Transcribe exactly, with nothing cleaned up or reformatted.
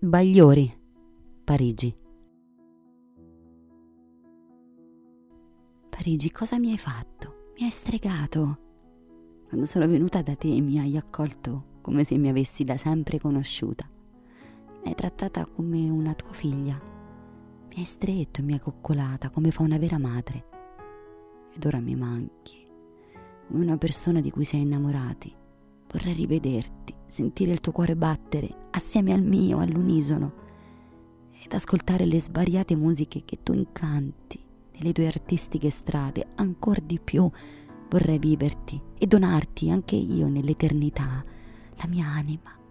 Bagliori, Parigi. Parigi, cosa mi hai fatto? Mi hai stregato. Quando sono venuta da te mi hai accolto come se mi avessi da sempre conosciuta. Mi hai trattata come una tua figlia. Mi hai stretto e mi hai coccolata come fa una vera madre. Ed ora mi manchi, come una persona di cui sei innamorati. Vorrei rivederti, sentire il tuo cuore battere assieme al mio, all'unisono, ed ascoltare le svariate musiche che tu incanti nelle tue artistiche strade. Ancor di più vorrei viverti e donarti anche io nell'eternità la mia anima,